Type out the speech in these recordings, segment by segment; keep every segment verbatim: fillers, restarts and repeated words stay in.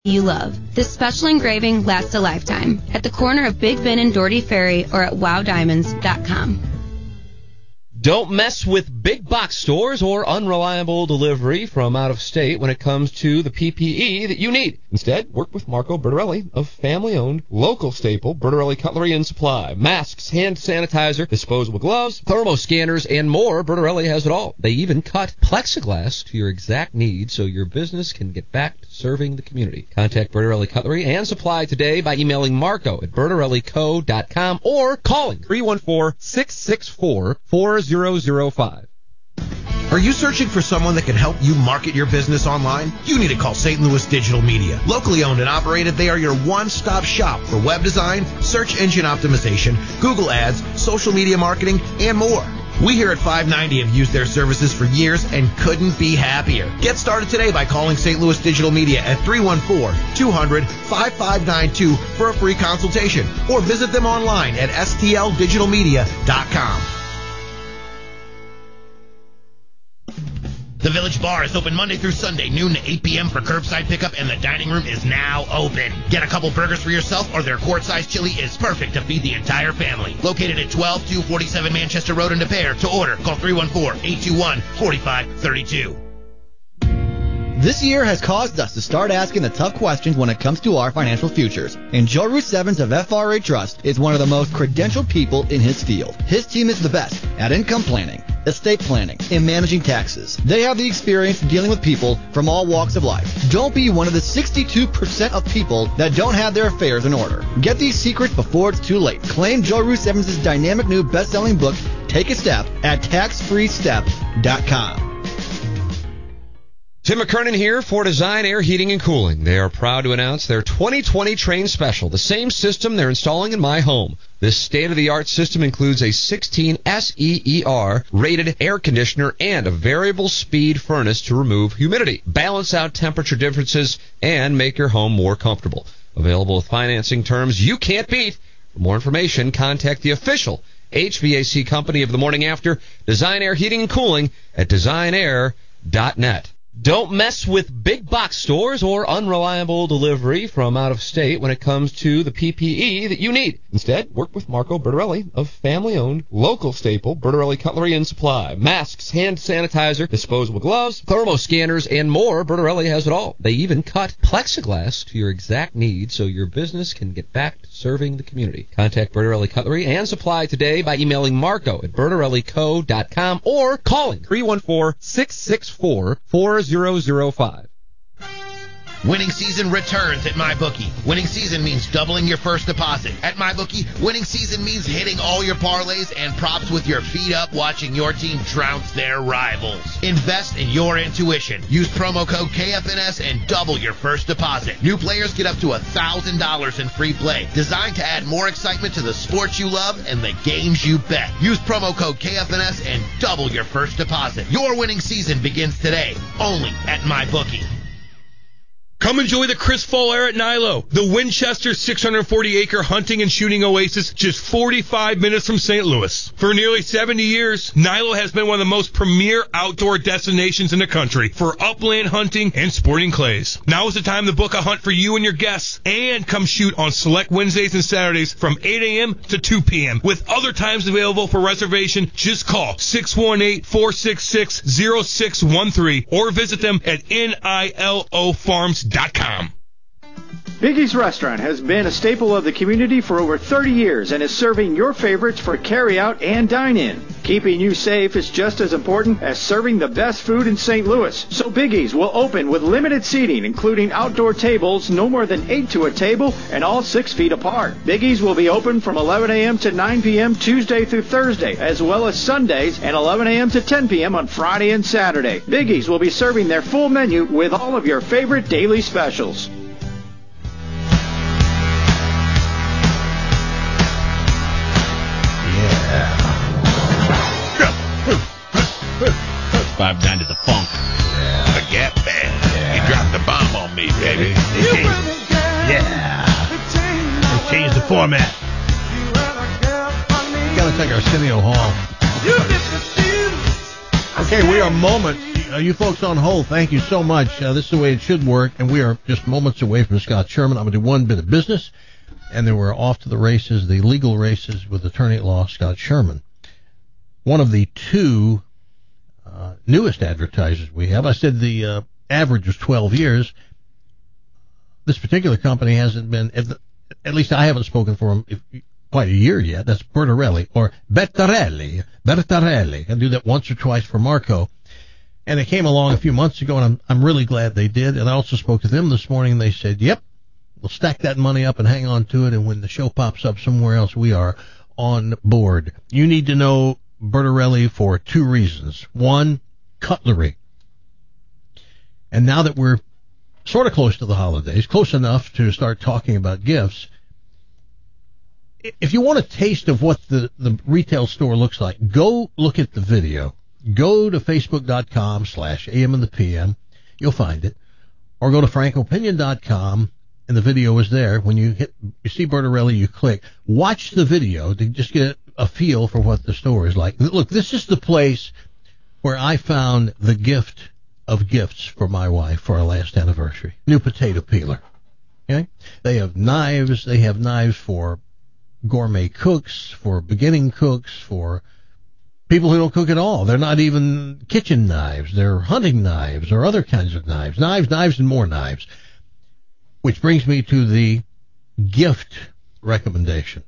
you love. This special engraving lasts a lifetime at the corner of Big Ben and Doherty Ferry or at wow diamonds dot com. Don't mess with big box stores or unreliable delivery from out of state when it comes to the P P E that you need. Instead, work with Marco Bertorelli of family-owned, local staple Bertorelli Cutlery and Supply. Masks, hand sanitizer, disposable gloves, thermo scanners, and more. Bertorelli has it all. They even cut plexiglass to your exact needs so your business can get back to serving the community. Contact Bertorelli Cutlery and Supply today by emailing Marco at bertorelli co dot com or calling three one four, six six four, four zero zero five. Are you searching for someone that can help you market your business online? You need to call Saint Louis Digital Media. Locally owned and operated, they are your one-stop shop for web design, search engine optimization, Google Ads, social media marketing, and more. We here at five ninety have used their services for years and couldn't be happier. Get started today by calling Saint Louis Digital Media at three one four, two hundred, five five nine two for a free consultation or visit them online at s t l digital media dot com. The Village Bar is open Monday through Sunday, noon to eight p.m. for curbside pickup, and the dining room is now open. Get a couple burgers for yourself, or their quart-sized chili is perfect to feed the entire family. Located at twelve two forty-seven Manchester Road in De Pere. To order, call three one four, eight two one, four five three two. This year has caused us to start asking the tough questions when it comes to our financial futures. And Joe Roos Evans of F R A Trust is one of the most credentialed people in his field. His team is the best at income planning, estate planning, and managing taxes. They have the experience dealing with people from all walks of life. Don't be one of the sixty-two percent of people that don't have their affairs in order. Get these secrets before it's too late. Claim Joe Roos Evans' dynamic new best-selling book, Take a Step, at tax free step dot com. Tim McKernan here for Design Air Heating and Cooling. They are proud to announce their twenty twenty Train Special, the same system they're installing in my home. This state-of-the-art system includes a sixteen S E E R rated air conditioner and a variable speed furnace to remove humidity, balance out temperature differences, and make your home more comfortable. Available with financing terms you can't beat. For more information, contact the official H V A C company of the morning after, Design Air Heating and Cooling, at design air dot net. Don't mess with big box stores or unreliable delivery from out of state when it comes to the P P E that you need. Instead, work with Marco Bertorelli of family-owned, local staple Bertorelli Cutlery and Supply. Masks, hand sanitizer, disposable gloves, thermo scanners, and more. Bertorelli has it all. They even cut plexiglass to your exact needs so your business can get back to serving the community. Contact Bertorelli Cutlery and Supply today by emailing Marco at bertorelli co dot com or calling three one four, six six four, four zero zero five. Winning season returns at MyBookie. Winning season means doubling your first deposit. At MyBookie, winning season means hitting all your parlays and props with your feet up watching your team trounce their rivals. Invest in your intuition. Use promo code K F N S and double your first deposit. New players get up to one thousand dollars in free play, designed to add more excitement to the sports you love and the games you bet. Use promo code K F N S and double your first deposit. Your winning season begins today, only at MyBookie. Come enjoy the crisp fall air at Nilo, the Winchester six hundred forty acre hunting and shooting oasis just forty-five minutes from Saint Louis. For nearly seventy years, Nilo has been one of the most premier outdoor destinations in the country for upland hunting and sporting clays. Now is the time to book a hunt for you and your guests and come shoot on select Wednesdays and Saturdays from eight a.m. to two p.m. With other times available for reservation, just call six one eight, four six six, zero six one three or visit them at nilo farms dot com. Biggie's Restaurant has been a staple of the community for over thirty years and is serving your favorites for carry-out and dine-in. Keeping you safe is just as important as serving the best food in Saint Louis. So Biggie's will open with limited seating, including outdoor tables, no more than eight to a table, and all six feet apart. Biggie's will be open from eleven a.m. to nine p.m. Tuesday through Thursday, as well as Sundays, and eleven a.m. to ten p.m. on Friday and Saturday. Biggie's will be serving their full menu with all of your favorite daily specials. Five nine to the funk. Yeah. The Gap Band. Yeah. You dropped the bomb on me, baby. Yeah. They changed the format. You gotta take Arsenio Hall. You Okay, we are moments. Uh, you folks on hold, thank you so much. Uh, this is the way it should work, and we are just moments away from Scott Sherman. I'm going to do one bit of business, and then we're off to the races, the legal races with attorney at law Scott Sherman. One of the two uh, newest advertisers we have. I said the uh, average was twelve years. This particular company hasn't been, at, the, at least I haven't spoken for them if, quite a year yet. That's Bertarelli, or Bertarelli. Bertarelli. I do that once or twice for Marco. And they came along a few months ago, and I'm I'm really glad they did. And I also spoke to them this morning, and they said, yep, we'll stack that money up and hang on to it, and when the show pops up somewhere else, we are on board. You need to know Bertarelli for two reasons. One, cutlery. And now that we're sort of close to the holidays, close enough to start talking about gifts, if you want a taste of what the, the retail store looks like, go look at the video. Go to facebook.com slash AM and the PM. You'll find it. Or go to frank opinion dot com, and the video is there. When you hit, you see Bertarelli, you click. Watch the video to just get a feel for what the store is like. Look, this is the place where I found the gift of gifts for my wife for our last anniversary. New potato peeler. Okay? They have knives. They have knives for gourmet cooks, for beginning cooks, for people who don't cook at all. They're not even kitchen knives. They're hunting knives or other kinds of knives. Knives, knives, and more knives. Which brings me to the gift recommendation.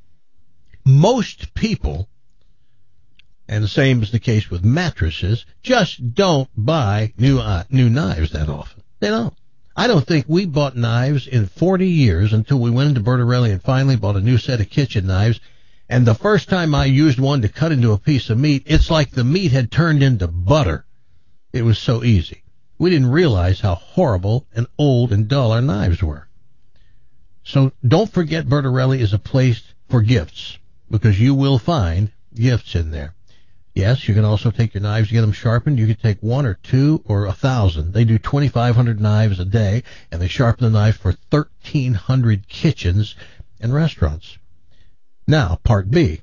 Most people, and the same is the case with mattresses, just don't buy new uh, new knives that often. They don't. I don't think we bought knives in forty years until we went into Bertarelli and finally bought a new set of kitchen knives. And the first time I used one to cut into a piece of meat, it's like the meat had turned into butter. It was so easy. We didn't realize how horrible and old and dull our knives were. So don't forget Bertarelli is a place for gifts, because you will find gifts in there. Yes, you can also take your knives, get them sharpened. You can take one or two or a thousand. They do twenty-five hundred knives a day, and they sharpen the knife for thirteen hundred kitchens and restaurants. Now, part B,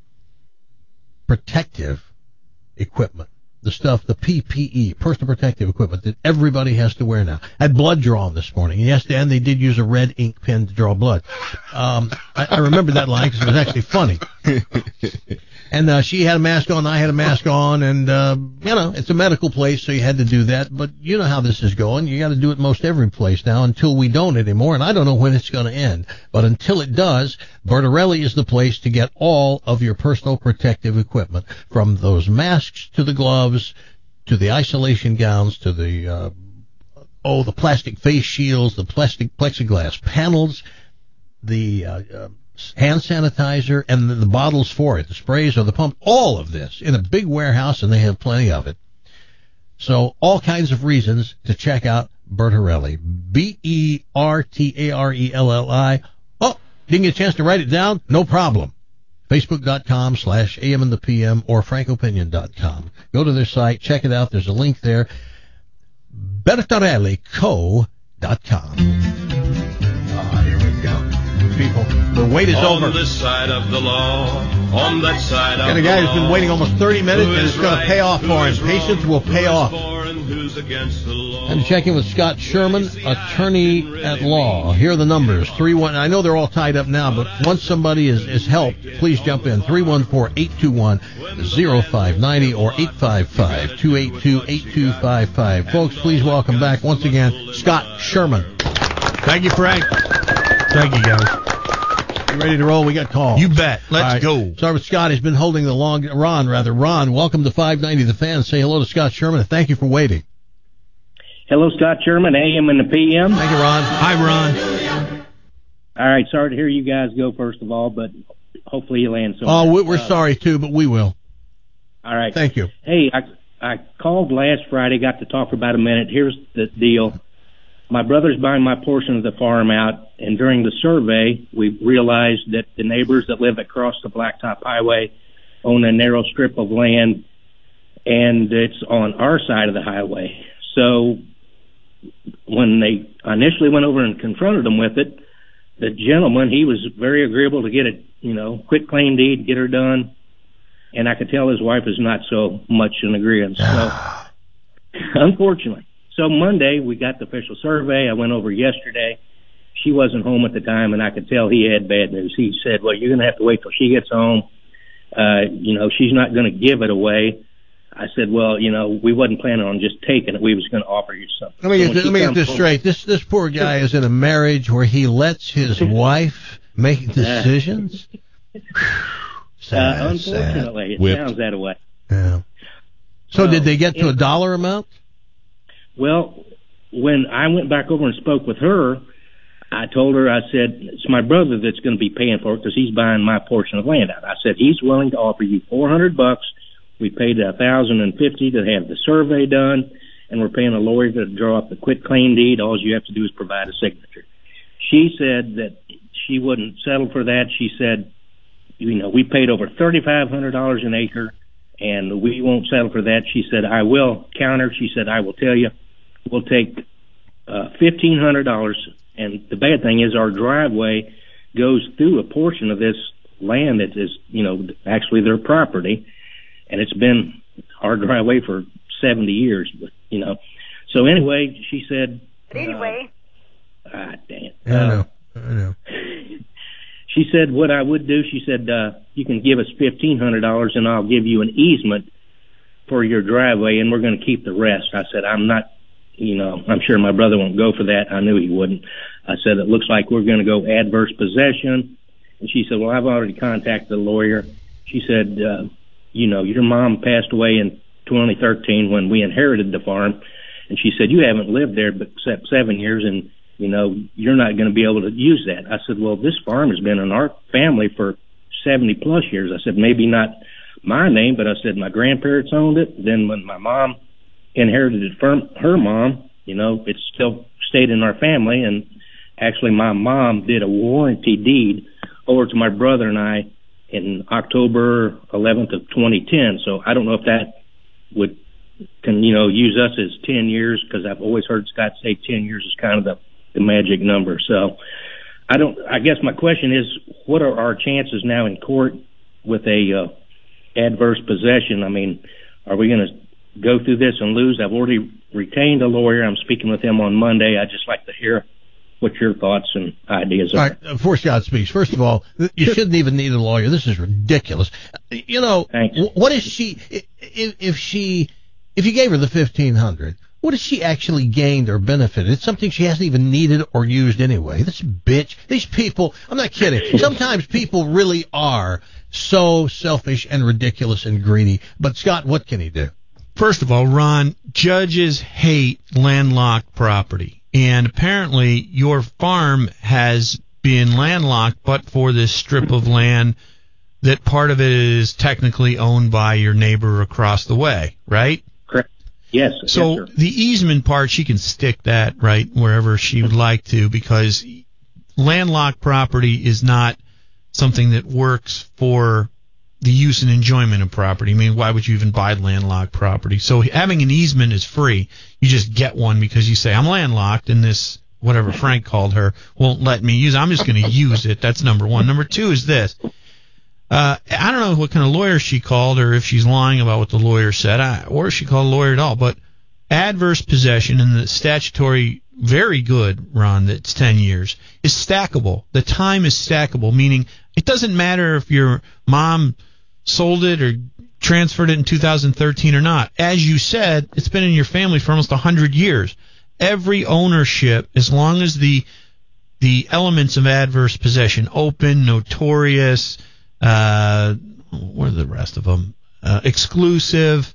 protective equipment, the stuff, the P P E, personal protective equipment that everybody has to wear now. I had blood drawn this morning. Yes, Dan, they did use a red ink pen to draw blood. Um, I, I remember that line because it was actually funny. And uh, she had a mask on, I had a mask on, and, uh, you know, it's a medical place, so you had to do that. But you know how this is going. You got to do it most every place now until we don't anymore, and I don't know when it's going to end. But until it does, Bertarelli is the place to get all of your personal protective equipment, from those masks to the gloves to the isolation gowns to the, uh, oh, the plastic face shields, the plastic plexiglass panels, the uh, uh hand sanitizer, and the, the bottles for it, the sprays or the pump, all of this in a big warehouse, and they have plenty of it. So all kinds of reasons to check out Bertarelli. B E R T A R E L L I. Oh, didn't get a chance to write it down? No problem. Facebook.com slash AM and the PM or frank opinion dot com. Go to their site, check it out. There's a link there. Bertarelli Co dot com. Ah, here we go. People, the wait is on over. On this side of the law, on that side of Got a guy who's been waiting almost thirty minutes, and it's going to pay off for him. Patience will pay off. I'm checking with Scott Sherman, attorney at law. Here are the numbers. Three one. I know they're all tied up now, but once somebody is, is helped, please jump in. three one four, eight two one, zero five nine zero or eight five five, two eight two, eight two five five. Folks, please welcome back once again Scott Sherman. Thank you, Frank. Thank you, guys. You ready to roll? We got calls. You bet. Let's right. go. Start with Scott. He's been holding the long. Ron, rather. Ron, welcome to five ninety The Fan. Say hello to Scott Sherman, and thank you for waiting. Hello, Scott Sherman, A M and the P M. Thank you, Ron. Hi, Ron. All right. Sorry to hear you guys go, first of all, but hopefully you land somewhere. Oh, we're uh, sorry, too, but we will. All right. Thank you. Hey, I, I called last Friday, got to talk for about a minute. Here's the deal. My brother's buying my portion of the farm out, and during the survey, we realized that the neighbors that live across the Blacktop Highway own a narrow strip of land, and it's on our side of the highway. So when they initially went over and confronted them with it, the gentleman, he was very agreeable to get it, you know, quit claim deed, get her done. and I could tell his wife is not so much in agreement. So, unfortunately. So Monday, we got the official survey. I went over yesterday. She wasn't home at the time, and I could tell he had bad news. He said, well, you're going to have to wait till she gets home. Uh, you know, she's not going to give it away. I said, well, you know, we wasn't planning on just taking it. We was going to offer you something. Let me so get, let me get this home, straight. This this poor guy is in a marriage where he lets his wife make decisions. Sad, uh, unfortunately, sad. it sounds that way. Yeah. So uh, did they get to it, a dollar amount? Well, when I went back over and spoke with her, I told her, I said, it's my brother that's going to be paying for it because he's buying my portion of land out. I said, he's willing to offer you four hundred bucks. We paid a thousand and fifty to have the survey done, and we're paying a lawyer to draw up the quitclaim deed. All you have to do is provide a signature. She said that she wouldn't settle for that. She said, you know, we paid over thirty-five hundred dollars an acre, and we won't settle for that. She said, I will counter. She said, I will tell you, we'll take uh, fifteen hundred dollars. And the bad thing is our driveway goes through a portion of this land that is, you know, actually their property. And it's been our driveway for seventy years, but, you know. So anyway, she said. But anyway. Uh, ah, dang it. I know. I know. She said what I would do, she said, uh, you can give us fifteen hundred dollars and I'll give you an easement for your driveway and we're going to keep the rest. I said, I'm not, you know, I'm sure my brother won't go for that. I knew he wouldn't. I said, it looks like we're going to go adverse possession. And she said, well, I've already contacted the lawyer. She said, uh, you know, your mom passed away in twenty thirteen when we inherited the farm. And she said, you haven't lived there but except seven years and, you know, you're not going to be able to use that. I said, well, this farm has been in our family for seventy plus years. I said, maybe not my name, but I said my grandparents owned it. Then when my mom inherited it from her mom, you know, it still stayed in our family. And actually my mom did a warranty deed over to my brother and I in October eleventh of twenty ten. So I don't know if that would, can, you know, use us as ten years because I've always heard Scott say ten years is kind of the, the magic number. So I don't, I guess my question is, what are our chances now in court with a uh, adverse possession? I mean, are we going to go through this and lose? I've already retained a lawyer. I'm speaking with him on Monday. I'd just like to hear what your thoughts and ideas are. All right, before Scott speaks, first of all, you shouldn't even need a lawyer. This is ridiculous. You know, what is she, if, if she, if you gave her the fifteen hundred, what has she actually gained or benefited? It's something she hasn't even needed or used anyway. This bitch, these people, I'm not kidding. Sometimes people really are so selfish and ridiculous and greedy. But Scott, what can he do? First of all, Ron, judges hate landlocked property. And apparently your farm has been landlocked, but for this strip of land that part of it is technically owned by your neighbor across the way, right? Correct. Yes. So yes, the easement part, she can stick that right wherever she would like to, because landlocked property is not something that works for the use and enjoyment of property. I mean, why would you even buy landlocked property? So having an easement is free. You just get one because you say, I'm landlocked, and this, whatever Frank called her, won't let me use it. I'm just going to use it. That's number one. Number two is this. Uh, I don't know what kind of lawyer she called, or if she's lying about what the lawyer said, I, or if she called a lawyer at all, but adverse possession and the statutory, very good, Ron, that's ten years, is stackable. The time is stackable, meaning it doesn't matter if your mom sold it or transferred it in two thousand thirteen or not. As you said, it's been in your family for almost one hundred years. Every ownership, as long as the the elements of adverse possession, open, notorious, uh, what are the rest of them, uh, exclusive,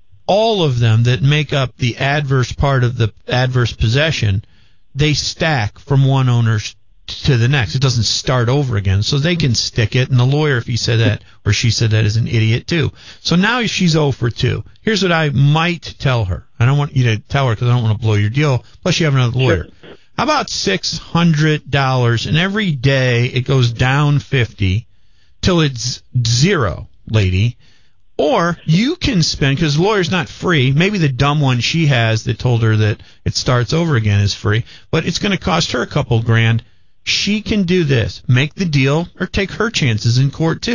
all of them that make up the adverse part of the adverse possession, they stack from one owner to the next. It doesn't start over again. So they can stick it, and the lawyer, if he said that or she said that, is an idiot too. So now she's oh for two. Here's what I might tell her. I don't want you to tell her because I don't want to blow your deal. Plus you have another lawyer. Sure. How about six hundred dollars, and every day it goes down fifty till it's zero, lady. Or you can spend, because the lawyer's not free, maybe the dumb one she has that told her that it starts over again is free, but it's going to cost her a couple grand. She can do this, make the deal, or take her chances in court too.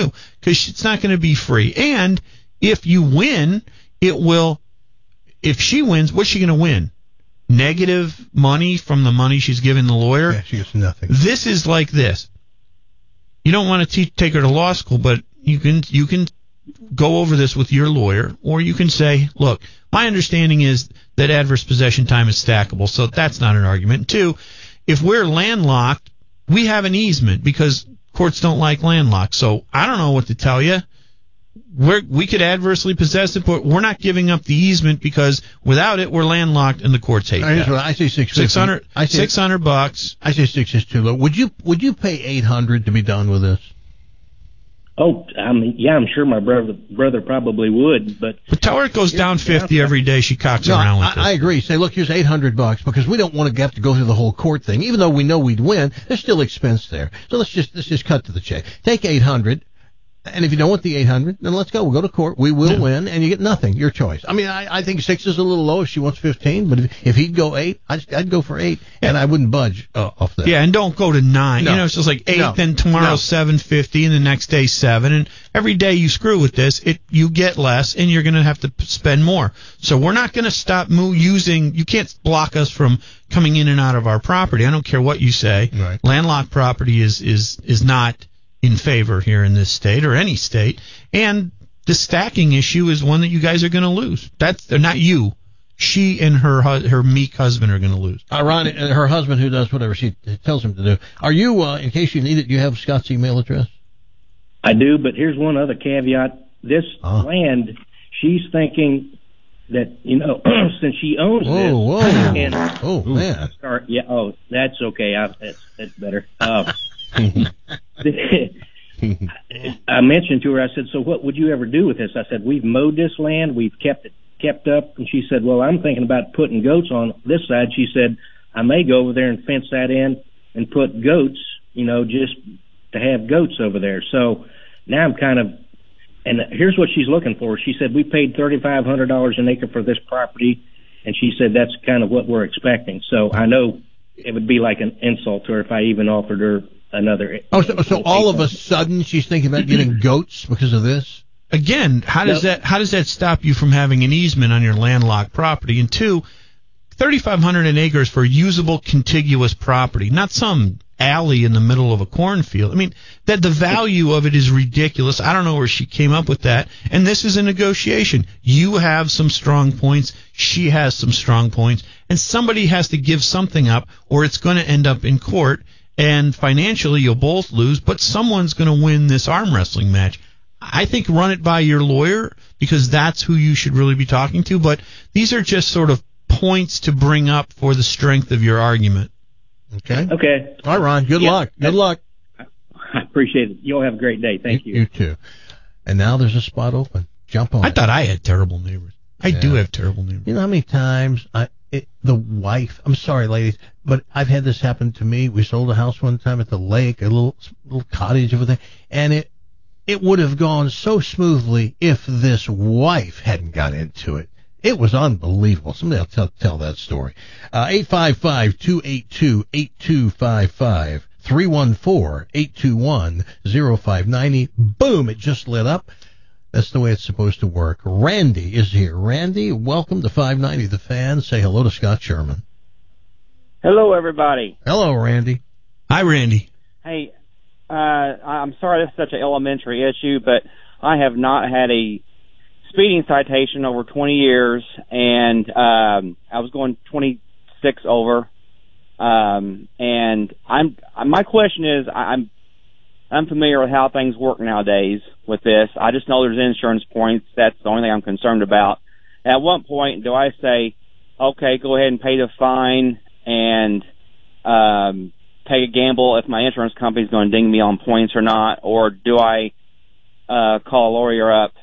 because it's not going to be free. And if you win, it will. If she wins, what's she going to win? Negative money from the money she's giving the lawyer? Yeah, she gets nothing. This is like this. You don't want to teach, take her to law school, but you can you can go over this with your lawyer, or you can say, look, my understanding is that adverse possession time is stackable, so that's not an argument. Two, if we're landlocked, we have an easement because courts don't like landlocked. So I don't know what to tell you. We're, we could adversely possess it, but we're not giving up the easement because without it, we're landlocked and the courts hate Here's that. what I say six six hundred, I say, six hundred bucks. I say six is too low. Would you would you pay eight hundred to be done with this? Oh, I mean, yeah, I'm sure my brother brother probably would, but but tell her it goes down fifty every day. She cocks no, around with I, it. I agree. Say, look, here's eight hundred bucks because we don't want to have to go through the whole court thing. Even though we know we'd win, there's still expense there. So let's just let's just cut to the chase. Take eight hundred. And if you don't want the eight hundred, then let's go. We'll go to court. We will yeah. win, and you get nothing. Your choice. I mean, I, I think six is a little low if she wants fifteen, but if, if he'd go eight, I'd, I'd go for eight, and I wouldn't budge uh, off that. Yeah, and don't go to nine. No. You know, it's just like eight, no. then tomorrow no. seven fifty, and the next day seven, and every day you screw with this, it you get less, and you're going to have to spend more. So we're not going to stop mo- using. You can't block us from coming in and out of our property. I don't care what you say. Right. Landlocked property is is is not in favor here in this state or any state, and the stacking issue is one that you guys are going to lose. That's not you. She and her her meek husband are going to lose. Ironic, her husband who does whatever she tells him to do. Are you, uh, in case you need it, you have Scott's email address? I do, but here's one other caveat. This oh. land, she's thinking that, you know, since she owns whoa, this. Whoa, and, Oh, man. Sorry, yeah, oh, that's okay. I, that's, that's better. Uh, I mentioned to her, I said, so what would you ever do with this? I said, we've mowed this land, we've kept it kept up. And she said, well, I'm thinking about putting goats on this side. She said, I may go over there and fence that in and put goats, you know, just to have goats over there. So now I'm kind of, and here's what she's looking for. She said, we paid thirty-five hundred dollars an acre for this property. And she said, that's kind of what we're expecting. So I know it would be like an insult to her if I even offered her another. Oh, so, so all of a sudden she's thinking about getting goats because of this? Again, how does Nope. that how does that stop you from having an easement on your landlocked property? And two, thirty-five hundred an acre is for usable contiguous property, not some alley in the middle of a cornfield. I mean, that the value of it is ridiculous. I don't know where she came up with that. And this is a negotiation. You have some strong points. She has some strong points. And somebody has to give something up, or it's going to end up in court. And financially, you'll both lose, but someone's going to win this arm wrestling match. I think run it by your lawyer, because that's who you should really be talking to. But these are just sort of points to bring up for the strength of your argument. Okay. Okay. All right, Ron. Good Yeah. luck. Good luck. I appreciate it. You all have a great day. Thank you. You too. And now there's a spot open. Jump on I it. thought I had terrible neighbors. I Yeah. do have terrible neighbors. You know how many times I it, the wife, I'm sorry, ladies, but I've had this happen to me. We sold a house one time at the lake, a little little cottage over there, and it it would have gone so smoothly if this wife hadn't got into it. It was unbelievable. Somebody will tell, tell that story. Uh, eight five five, two eight two, eight two five five, three one four, eight two one, zero five nine zero. Boom, it just lit up. That's the way it's supposed to work. Randy is here. Randy, welcome to five ninety The Fan. Say hello to Scott Sherman. Hello, everybody. Hello, Randy. Hi, Randy. Hey, uh, I'm sorry this is such an elementary issue, but I have not had a speeding citation over twenty years, and um, I was going twenty-six over. Um, and I'm my question is, I'm I'm familiar with how things work nowadays with this. I just know there's insurance points. That's the only thing I'm concerned about. At what point do I say, okay, go ahead and pay the fine and um, take a gamble if my insurance company's going to ding me on points or not, or do I uh, call a lawyer up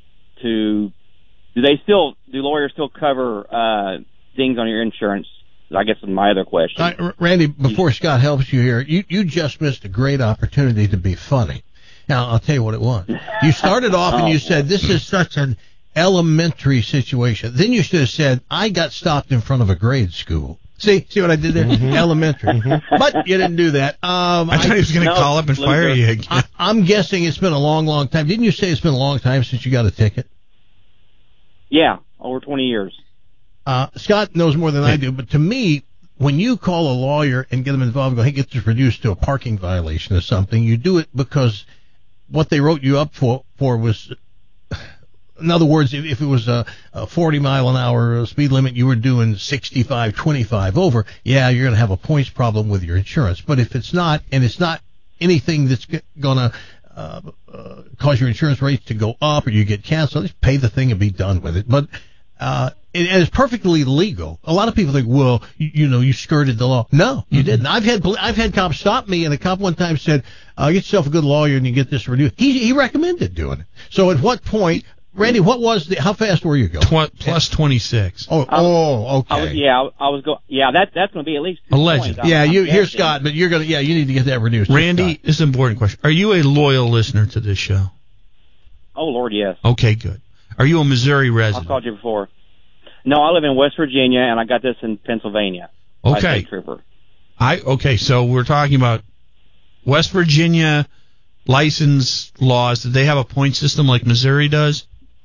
to? Do they still do lawyers still cover uh, dings on your insurance? I guess is my other question. Uh, Randy, before Scott helps you here, you, you just missed a great opportunity to be funny. Now, I'll tell you what it was. You started off and you said, this is such an elementary situation. Then you should have said, I got stopped in front of a grade school. See, see what I did there? Mm-hmm. Elementary. Mm-hmm. But you didn't do that. Um, I thought I, he was going to no, call up and fire you again. I, I'm guessing it's been a long, long time. Didn't you say it's been a long time since you got a ticket? Yeah, over twenty years. Uh, Scott knows more than I do, but to me, when you call a lawyer and get them involved, go, hey, get this reduced to a parking violation or something, you do it because what they wrote you up for, for was, in other words, if, if it was a, a forty mile an hour speed limit, you were doing sixty-five, twenty-five over, yeah, you're going to have a points problem with your insurance. But if it's not, and it's not anything that's going to uh, uh, cause your insurance rates to go up or you get canceled, just pay the thing and be done with it. But uh, it, and it's perfectly legal. A lot of people think, well, you, you know, you skirted the law. No, you mm-hmm. didn't. I've had I've had cops stop me, and a cop one time said, uh, get yourself a good lawyer and you get this reduced. He, he recommended doing it. So at what point, Randy, what was the, how fast were you going? Tw- plus twenty-six. Oh, oh, okay. I was, yeah, I, I was going, yeah, that, that's going to be at least two alleged. points. Yeah, I'm, you, I'm here's Scott, but you're going to, yeah, you need to get that reduced. Randy, this is an important question. Are you a loyal listener to this show? Oh, Lord, yes. Okay, good. Are you a Missouri resident? I've called you before. No, I live in West Virginia, and I got this in Pennsylvania. Okay. State trooper. I, okay, so we're talking about West Virginia license laws. Do they have a point system like Missouri does?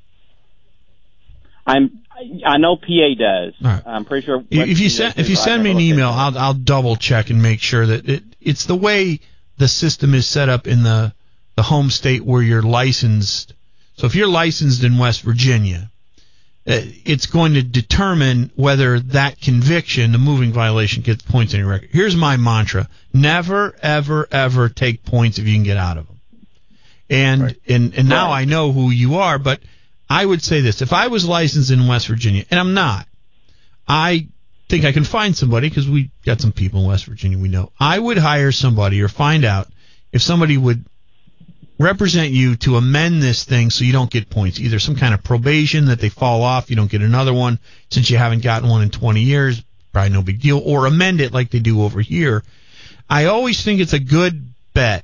I'm. I know P A does. Right. I'm pretty sure. If you send if you send me an email, I'll I'll double check and make sure that it it's the way the system is set up in the the home state where you're licensed. So if you're licensed in West Virginia, it's going to determine whether that conviction, the moving violation, gets points on your record. Here's my mantra: never, ever, ever take points if you can get out of them. And right. and and now right. I know who you are, but I would say this. If I was licensed in West Virginia, and I'm not, I think I can find somebody, because we got some people in West Virginia we know. I would hire somebody or find out if somebody would represent you to amend this thing so you don't get points. Either some kind of probation that they fall off, you don't get another one since you haven't gotten one in twenty years, probably no big deal, or amend it like they do over here. I always think it's a good bet,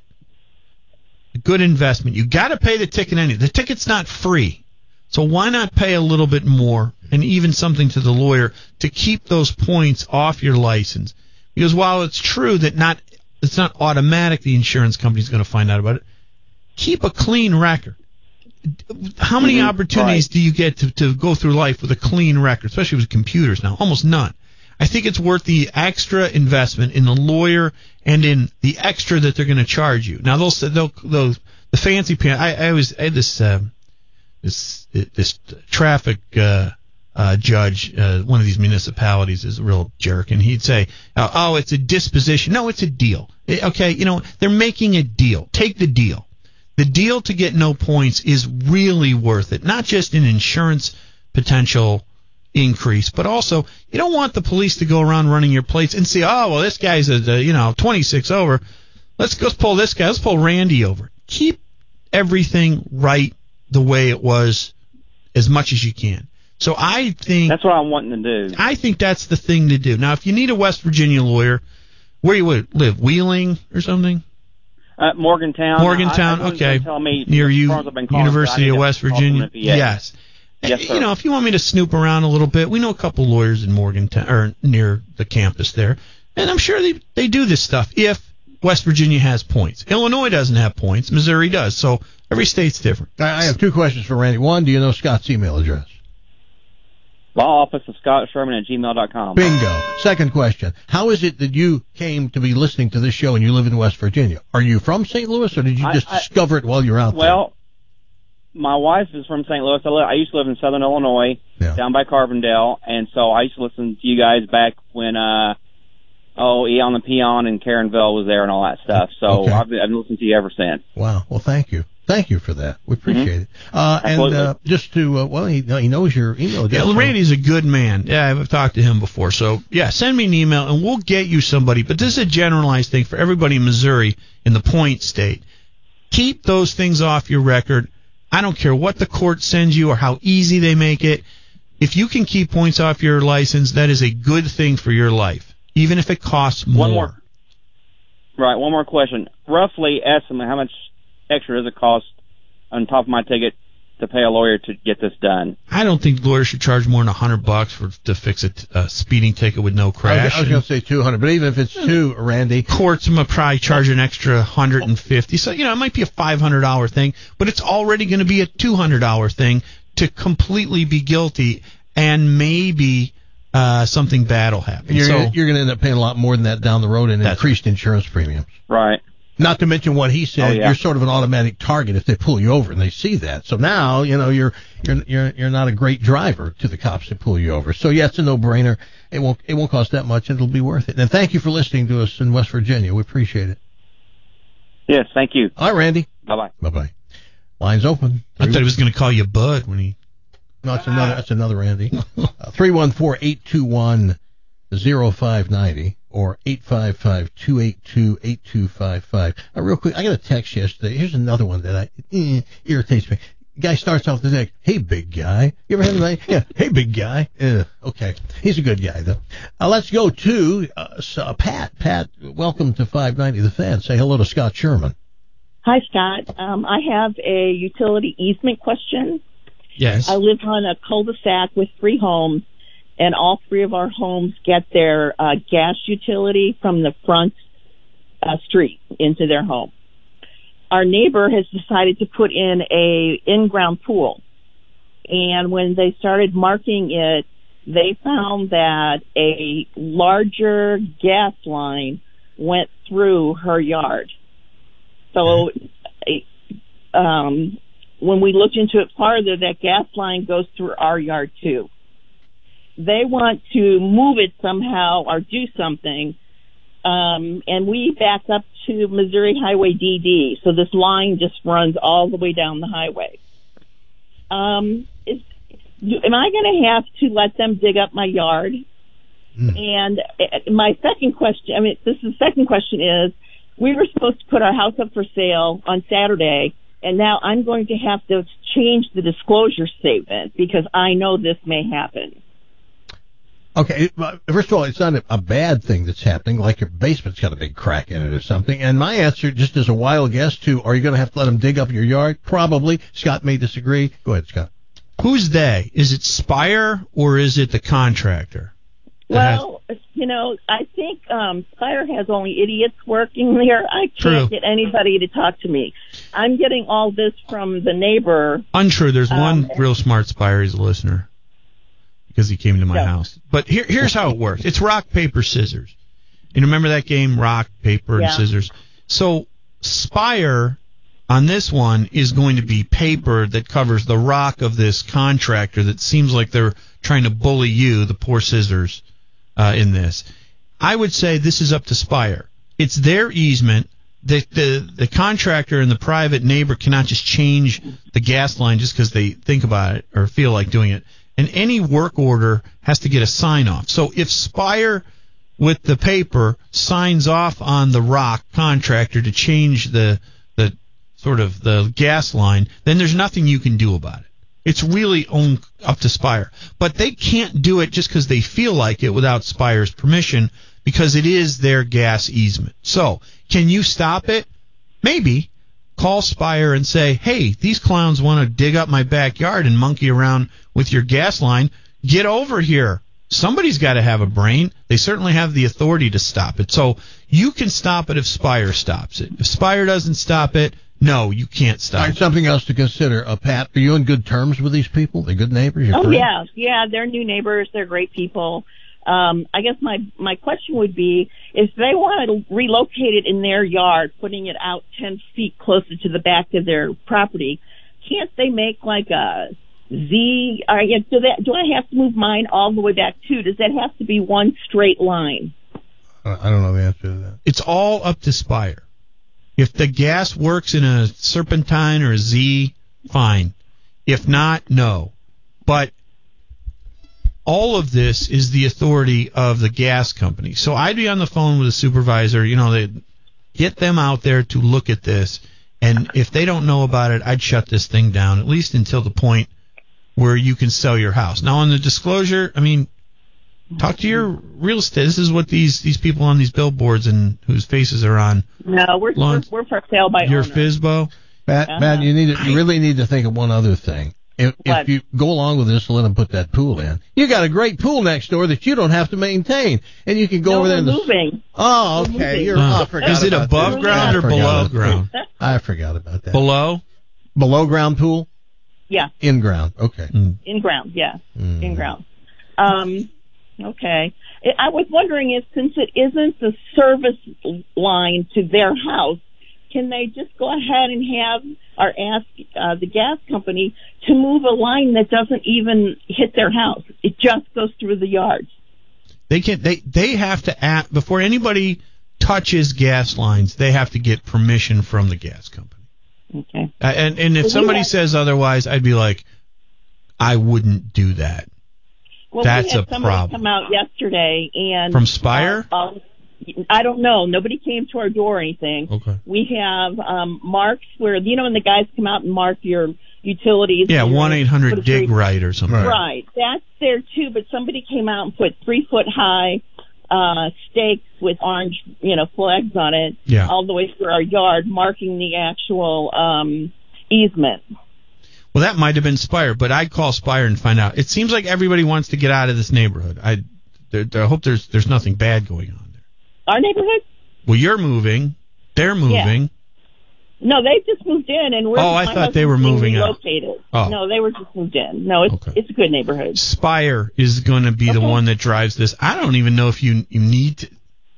a good investment. You got to pay the ticket anyway. The ticket's not free. So why not pay a little bit more and even something to the lawyer to keep those points off your license? Because while it's true that not it's not automatic the insurance company's going to find out about it, keep a clean record. How many mm-hmm. opportunities right. do you get to, to go through life with a clean record, especially with computers now? Almost none. I think it's worth the extra investment in the lawyer and in the extra that they're going to charge you. Now, they'll, they'll, they'll the fancy pants. I, I always I had this uh, this this traffic uh, uh, judge. Uh, one of these municipalities is a real jerk, and he'd say, "Oh, oh it's a disposition." No, it's a deal. Okay, you know they're making a deal. Take the deal. The deal to get no points is really worth it. Not just an insurance potential increase, but also you don't want the police to go around running your plates and see, oh, well, this guy's a, a you know twenty-six over. Let's let's pull this guy. Let's pull Randy over. Keep everything right the way it was as much as you can. So I think that's what I'm wanting to do. I think that's the thing to do. Now, if you need a West Virginia lawyer, where you would live, Wheeling or something? Uh, Morgantown. Morgantown, I, I okay. Tell me near you, University of West Virginia. Yes. Yes, sir. You know, if you want me to snoop around a little bit, we know a couple lawyers in Morgantown or near the campus there, and I'm sure they they do this stuff if West Virginia has points. Illinois doesn't have points. Missouri does. So every state's different. I have two questions for Randy. One, do you know Scott's email address? Law office of Scott Sherman at gmail dot com. Bingo. Second question. How is it that you came to be listening to this show and you live in West Virginia? Are you from Saint Louis, or did you just I, I, discover it while you're out well, there? Well, my wife is from Saint Louis. I, live, I used to live in Southern Illinois, yeah. down by Carbondale, and so I used to listen to you guys back when, uh, oh, Eon the Peon and Caronville was there and all that stuff. So okay. I've, been, I've been listening to you ever since. Wow. Well, thank you. Thank you for that. We appreciate mm-hmm. it. Uh, and uh, just to, uh, well, he, he knows your email address. Yeah, Randy's a good man. Yeah, I've talked to him before. So, yeah, send me an email, and we'll get you somebody. But this is a generalized thing for everybody in Missouri in the point state. Keep those things off your record. I don't care what the court sends you or how easy they make it. If you can keep points off your license, that is a good thing for your life, even if it costs more. One more. Right, one more question. Roughly estimate how much extra does it cost on top of my ticket to pay a lawyer to get this done. I don't think lawyers should charge more than a hundred bucks for to fix a, t- a speeding ticket with no crash. I was, was going to say two hundred, but even if it's two, Randy, courts will probably charge an extra hundred and fifty. So you know, it might be a five hundred dollar thing, but it's already going to be a two hundred dollar thing to completely be guilty, and maybe uh, something bad will happen. You're so gonna, you're going to end up paying a lot more than that down the road in increased insurance premiums. Right. Not to mention what he said, Oh, yeah. you're sort of an automatic target if they pull you over and they see that. So now, you know, you're you're you're you're not a great driver to the cops that pull you over. So yeah, it's a no-brainer. It won't it won't cost that much, and it'll be worth it. And thank you for listening to us in West Virginia. We appreciate it. Yes, thank you. All right, Randy. Bye bye. Bye bye. Lines open. I thought he was going to call you Bud when he. No, it's another. That's another Randy. Three one four eight two one zero five ninety or eight five five two eight two eight two five five. Uh, real quick, I got a text yesterday. Here's another one that I eh, irritates me. Guy starts off the text, "Hey, big guy." You ever had that? Yeah. Hey, big guy. Uh, okay, he's a good guy though. Uh, let's go to uh, so, Pat. Pat, welcome to five ninety The Fan. Say hello to Scott Sherman. Hi, Scott. Um, I have a utility easement question. Yes. I live on a cul-de-sac with three homes, and all three of our homes get their uh, gas utility from the front uh, street into their home. Our neighbor has decided to put in a in-ground pool, and when they started marking it, they found that a larger gas line went through her yard. So, um, when we looked into it farther, that gas line goes through our yard too. They want to move it somehow or do something, um, and we back up to Missouri Highway D D, so this line just runs all the way down the highway. Um, is, am I going to have to let them dig up my yard? Mm. And uh, my second question, I mean, this is the second question is, we were supposed to put our house up for sale on Saturday, and now I'm going to have to change the disclosure statement because I know this may happen. Okay, first of all, it's not a bad thing that's happening, like your basement's got a big crack in it or something. And my answer, just as a wild guess, to are you going to have to let them dig up your yard? Probably. Scott may disagree. Go ahead, Scott. Who's they? Is it Spire or is it the contractor? Well, you know, I think um, Spire has only idiots working there. I can't True. get anybody to talk to me. I'm getting all this from the neighbor. Untrue. There's um, one real smart Spire. He's a listener because he came to my yeah. house. But here, here's how it works. It's rock, paper, scissors. You remember that game, rock, paper, yeah. and scissors? So Spire on this one is going to be paper that covers the rock of this contractor that seems like they're trying to bully you, the poor scissors. Uh, in this, I would say this is up to Spire. It's their easement. The, the the contractor and the private neighbor cannot just change the gas line just because they think about it or feel like doing it. And any work order has to get a sign off. So if Spire, with the paper, signs off on the rock contractor to change the the sort of the gas line, then there's nothing you can do about it. It's really owned up to Spire. But they can't do it just because they feel like it without Spire's permission because it is their gas easement. So, can you stop it? Maybe. Call Spire and say, hey, these clowns want to dig up my backyard and monkey around with your gas line. Get over here. Somebody's got to have a brain. They certainly have the authority to stop it. So, you can stop it if Spire stops it. If Spire doesn't stop it, no, you can't stop. All right, something else to consider. Uh, Pat, are you in good terms with these people? They're good neighbors? Your Oh, friends? yeah. Yeah, they're new neighbors. They're great people. Um, I guess my, my question would be, if they want to relocate it in their yard, putting it out ten feet closer to the back of their property, can't they make like a Z? Or, do, that, do I have to move mine all the way back too? Does that have to be one straight line? I don't know the answer to that. It's all up to Spire. If the gas works in a serpentine or a Z, fine. If not, no. But all of this is the authority of the gas company. So I'd be on the phone with a supervisor, you know, they get them out there to look at this. And if they don't know about it, I'd shut this thing down, at least until the point where you can sell your house. Now, on the disclosure, I mean, talk to your real estate. This is what these, these people on these billboards and whose faces are on. No, we're lawn, we're, we're for sale by your owner. F S B O. Pat, Uh-huh. Pat, you need to, you really need to think of one other thing. If, if What? you go along with this and let them put that pool in, you got a great pool next door that you don't have to maintain, and you can go No, over there. we're and moving. Oh, We're okay. moving. You're. Uh, I forgot is it about above that. ground I or forgot below about- ground? I forgot about that. Below? Below ground pool? Yeah, In ground. Okay. Mm. in ground. Yeah, Mm. in ground. Um, okay. I I was wondering if, since it isn't the service line to their house, can they just go ahead and have or ask uh, the gas company to move a line that doesn't even hit their house? It just goes through the yards. They can. They they have to act before anybody touches gas lines. They have to get permission from the gas company. Okay. Uh, and and if Well, we somebody had- says otherwise, I'd be like, I wouldn't do that. Well, That's we had a somebody problem. come out yesterday and From Spire? Uh, uh, I don't know. Nobody came to our door or anything. Okay. We have um, marks where you know when the guys come out and mark your utilities. Yeah, your- one eight hundred put a dig three- right or something. Right. That's there too. But somebody came out and put three foot high uh, stakes with orange, you know, flags on it, Yeah. all the way through our yard, marking the actual um, easement. Well, that might have been Spire, but I'd call Spire and find out. It seems like everybody wants to get out of this neighborhood. I, there- there- I hope there's there's nothing bad going on. Our neighborhood? Well, you're moving. They're moving. No, they just moved in, and we're. Oh, I my thought they were husband's being moving out. relocated. Oh. No, they were just moved in. No, it's it's a good neighborhood. Spire is going to be the Okay. one that drives this. I don't even know if you you need to.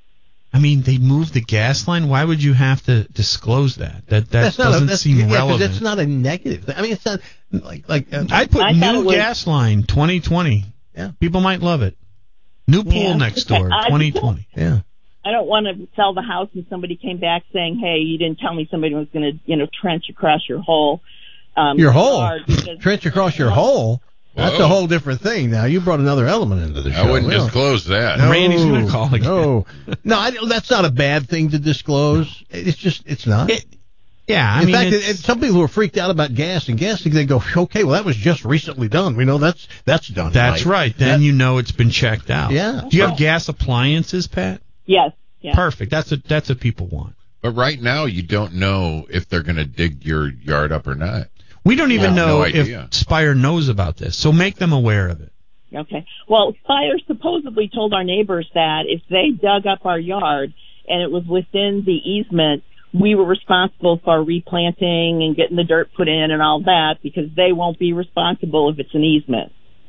I mean, they moved the gas line. Why would you have to disclose that? That that That's not a- doesn't that's- seem yeah, 'cause relevant. It's not a negative thing. I mean, it's not like like. Uh, I put I thought new it was- gas line twenty twenty. Yeah. People might love it. New pool Yeah. next Okay, door I- twenty twenty. Yeah. I don't want to sell the house and somebody came back saying, "Hey, you didn't tell me somebody was going to, you know, trench across your whole." Um, Your hole, yard because- trench across your hole. That's Whoa. a whole different thing. Now you brought another element into the show. I wouldn't We don't- disclose that. No, Randy's gonna call again. No, no, I, that's not a bad thing to disclose. It's just, it's not. It- yeah, I In mean, fact, it's- it, it, some people are freaked out about gas and gas. They go, okay, well, that was just recently done. We know that's that's done. that's right. Then That- you know it's been checked out. Yeah. Do you have gas appliances, Pat? Yes. Yeah. Perfect. That's what that's what people want. But right now, you don't know if they're going to dig your yard up or not. We don't even No. know No if idea. Spire knows about this, so make them aware of it. Okay. Well, Spire supposedly told our neighbors that if they dug up our yard and it was within the easement, we were responsible for replanting and getting the dirt put in and all that because they won't be responsible if it's an easement.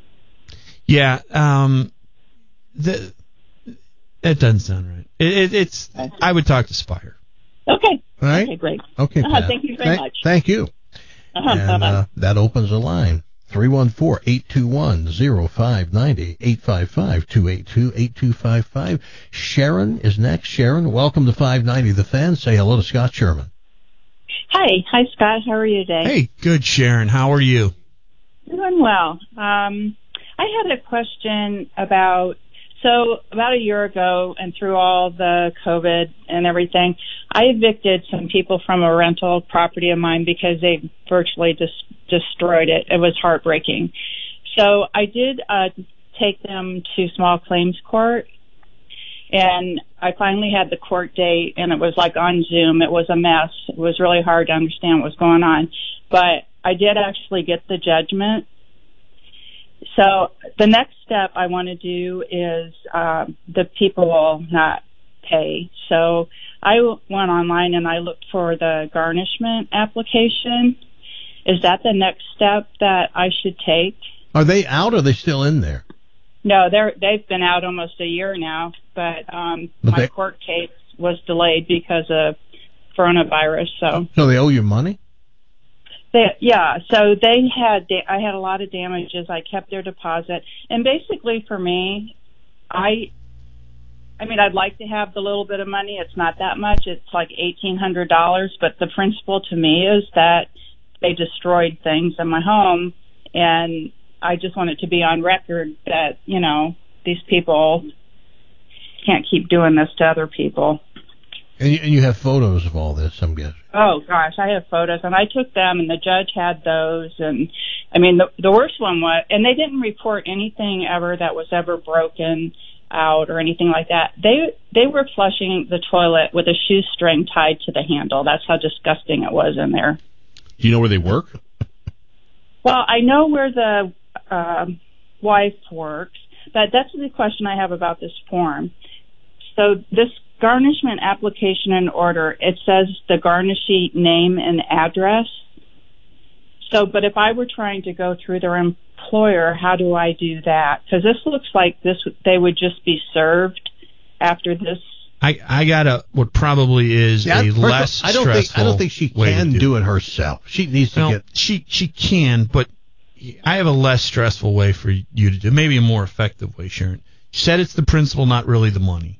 Yeah, um, the, that doesn't sound right. It, it, it's. I would talk to Spire. Okay. All right. Okay, great. Okay, Uh-huh, Pat. thank you very Thank- much. Thank you. Uh-huh, And bye-bye. uh, that opens the line. three one four, eight two one, zero five nine zero, eight five five, two eight two, eight two five five. Sharon is next. Sharon, welcome to five ninety The Fan. Say hello to Scott Sherman. Hi. Hi, Scott. How are you today? Hey, good, Sharon. How are you? Doing well. Um, I had a question about, so about a year ago and through all the COVID and everything, I evicted some people from a rental property of mine because they virtually just destroyed it. It was heartbreaking. So I did uh, take them to small claims court, and I finally had the court date, and it was like on Zoom. It was a mess. It was really hard to understand what was going on. But I did actually get the judgment. So the next step I want to do is uh, the people will not pay. So I went online and I looked for the garnishment application. Is that the next step that I should take? Are they out or are they still in there? No, they're they've been out almost a year now, but um, But my they- court case was delayed because of coronavirus. So So they owe you money? They, yeah, so they had, da- I had a lot of damages. I kept their deposit. And basically for me, I, I mean, I'd like to have the little bit of money. It's not that much. It's like eighteen hundred dollars. But the principle to me is that they destroyed things in my home. And I just want it to be on record that, you know, these people can't keep doing this to other people. And you, and you have photos of all this, I'm guessing. Oh gosh, I have photos, and I took them, and the judge had those, and I mean the the worst one was, and they didn't report anything ever that was ever broken out or anything like that. They they were flushing the toilet with a shoestring tied to the handle. That's how disgusting it was in there. Do you know where they work? Well, I know where the uh, wife works, but that's the question I have about this form. So this garnishment application and order, it says the garnishee name and address. So, but if I were trying to go through their employer, how do I do that? Because this looks like this they would just be served after this. I, I got a what probably is Yeah, a first of- less I don't stressful think I don't think she way to can do, do it herself. She needs to No, get. she she can, but I have a less stressful way for you to do. Maybe a more effective way, Sharon. She said it's the principle, not really the money.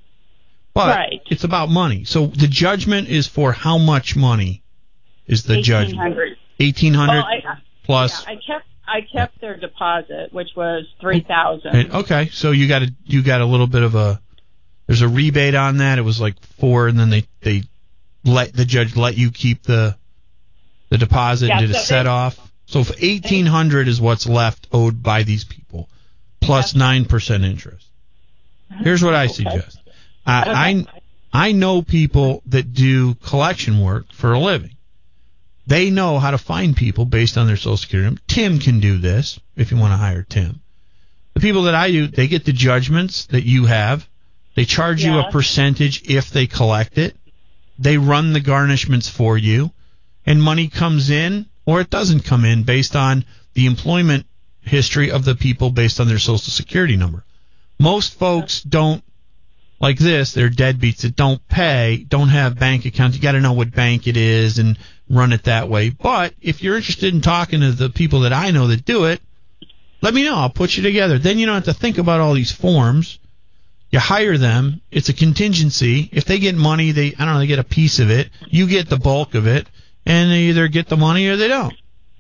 But Right. it's about money. So the judgment is for how much money is the eighteen judgment? hundred. Eighteen hundred Well, I, plus. yeah, I kept I kept their deposit, which was three thousand. And- okay, so you got a you got a little bit of a there's a rebate on that. It was like four, and then they they let the judge let you keep the the deposit Yeah, and did a so set they- off. So eighteen hundred is what's left owed by these people, plus nine percent interest. Here's what I suggest. Uh, I I know people that do collection work for a living. They know how to find people based on their Social Security number. Tim can do this if you want to hire Tim. The people that I do, they get the judgments that you have. They charge you Yeah. a percentage if they collect it. They run the garnishments for you, and money comes in or it doesn't come in based on the employment history of the people based on their Social Security number. Most folks don't like this. They're deadbeats that don't pay, don't have bank accounts. You got to know what bank it is and run it that way. But if you're interested in talking to the people that I know that do it, let me know. I'll put you together. Then you don't have to think about all these forms. You hire them. It's a contingency. If they get money, they I don't know, they get a piece of it. You get the bulk of it, and they either get the money or they don't.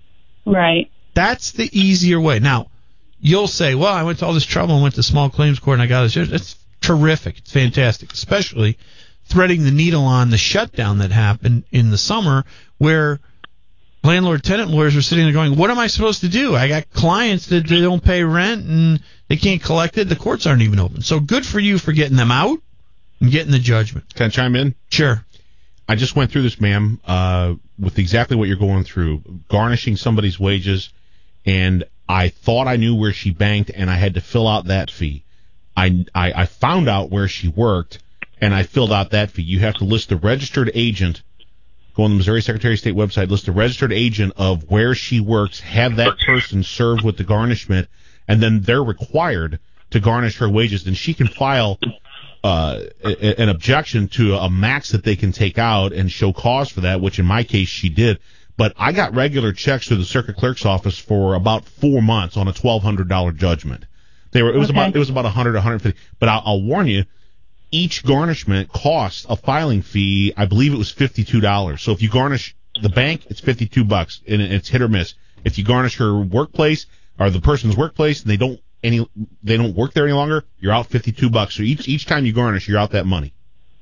Right. That's the easier way. Now, you'll say, well, I went to all this trouble and went to small claims court and I got this. It's terrific. It's fantastic, especially threading the needle on the shutdown that happened in the summer where landlord-tenant lawyers were sitting there going, what am I supposed to do? I got clients that they don't pay rent and they can't collect it. The courts aren't even open. So good for you for getting them out and getting the judgment. Can I chime in? Sure. I just went through this, ma'am, uh, with exactly what you're going through, garnishing somebody's wages, and I thought I knew where she banked, and I had to fill out that fee. I, I, I found out where she worked, and I filled out that fee. You have to list the registered agent. Go on the Missouri Secretary of State website, list the registered agent of where she works, have that person served with the garnishment, and then they're required to garnish her wages. Then she can file uh, a, an objection to a max that they can take out and show cause for that, which in my case she did. But I got regular checks through the circuit clerk's office for about four months on a twelve hundred dollars judgment. They were it was Okay. about it was about one hundred, one hundred fifty. But I'll, I'll warn you, each garnishment costs a filing fee. I believe it was fifty-two dollars. So if you garnish the bank, it's fifty-two bucks, and it's hit or miss. If you garnish her workplace or the person's workplace, and they don't any they don't work there any longer, you're out fifty-two bucks. So each each time you garnish, you're out that money.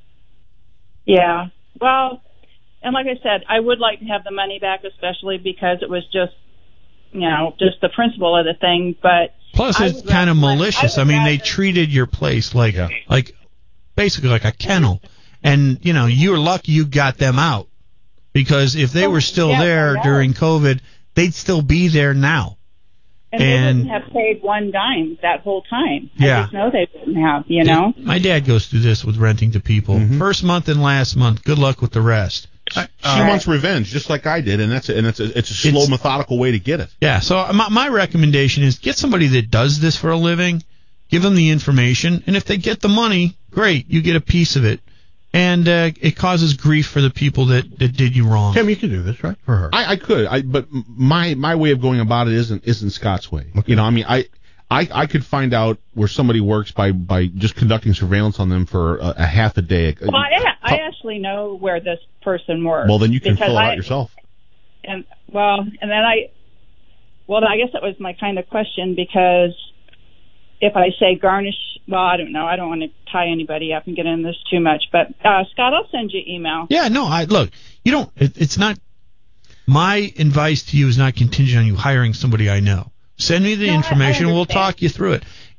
Yeah. Well, and like I said, I would like to have the money back, especially because it was just, you know, just the principle of the thing. But Plus, I it's would kind of rather- malicious. I I, would mean, they rather- treated your place like, like, basically like a kennel, and you know, you were lucky you got them out because if they were still yes, I there know. during COVID, they'd still be there now. And, And- they wouldn't have paid one dime that whole time. Yeah. I just know they wouldn't have, you know? My dad goes through this with renting to people. Mm-hmm. First month and last month. Good luck with the rest. She wants revenge, just like I did, and that's a, and it's a, it's a slow, It's- methodical way to get it. Yeah, so my, my recommendation is get somebody that does this for a living, give them the information, and if they get the money, great, you get a piece of it. And uh, it causes grief for the people that, that did you wrong. Tim, you can do this, right? For her. I, I could, I, but my my way of going about it isn't isn't Scott's way. Okay. You know, I mean, I, I I could find out where somebody works by, by just conducting surveillance on them for a, a half a day. Well, I, I actually know where this person works. Well, then you can because fill it I- out yourself. And well, and then I, well, I guess that was my kind of question because if I say garnish, well, I don't know. I don't want to tie anybody up and get in this too much. But uh, Scott, I'll send you email. Yeah, no, I look, you don't, it, it's not, my advice to you is not contingent on you hiring somebody I know. Send me the No, I- I information and we'll understand. talk you through it.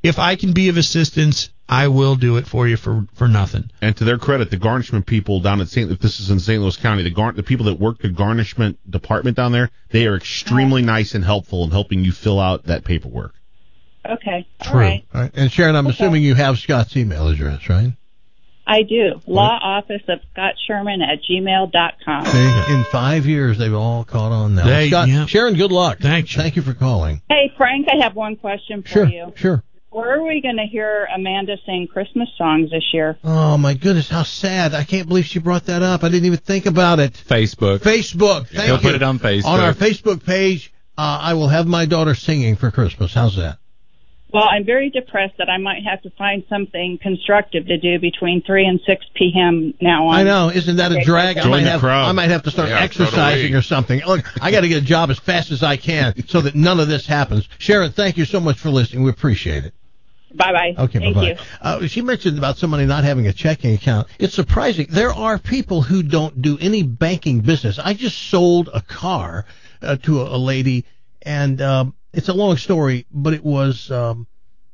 if I can be of assistance, I will do it for you for, for nothing. And to their credit, the garnishment people down at Saint if this is in Saint Louis County, the gar- the people that work the garnishment department down there, they are extremely nice and helpful in helping you fill out that paperwork. Okay. All True. right. All right. And Sharon, I'm Okay. assuming you have Scott's email address, right? I do. Law office of Scott Sherman at gmail dot com. See, in five years, they've all caught on now. They- Scott, yeah. Sharon, good luck. Thanks. Thank you for calling. Hey, Frank, I have one question for Sure, you. sure. Where are we going to hear Amanda sing Christmas songs this year? Oh, my goodness, how sad. I can't believe she brought that up. I didn't even think about it. Facebook. Facebook. Thank He'll you. put it on Facebook. On our Facebook page, uh, I will have my daughter singing for Christmas. How's that? Well, I'm very depressed that I might have to find something constructive to do between three and six p.m. now on. I know. Isn't that a drag? I Join might the have crowd. I might have to start Yeah, exercising totally. or something. Look, I got to get a job as fast as I can so that none of this happens. Sharon, thank you so much for listening. We appreciate it. Bye-bye. Okay, Thank bye-bye. you. Uh, she mentioned about somebody not having a checking account. It's surprising. There are people who don't do any banking business. I just sold a car uh, to a, a lady, and um, it's a long story, but it was um,